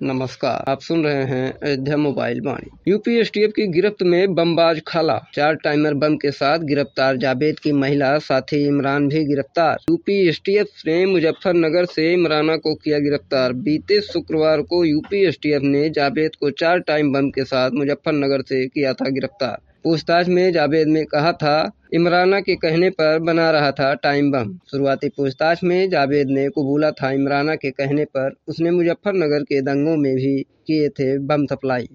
नमस्कार, आप सुन रहे हैं Ayodhya mobile Vani. UP STF की गिरफ्त में बमबाज खाला, 4 टाइमर बम के साथ गिरफ्तार जावेद की महिला साथी इमरान भी गिरफ्तार। यूपी एसटीएफ ने मुजफ्फरनगर से इमराना को किया गिरफ्तार। बीते शुक्रवार को यूपी एसटीएफ ने जावेद को 4 टाइम बम के साथ मुजफ्फरनगर से किया था गिरफ्तार। पूछताछ में जावेद ने कहा था इमराना के कहने पर बना रहा था टाइम बम। शुरुआती पूछताछ में जावेद ने कबूला था इमराना के कहने पर उसने मुजफ्फरनगर के दंगों में भी किए थे बम सप्लाई।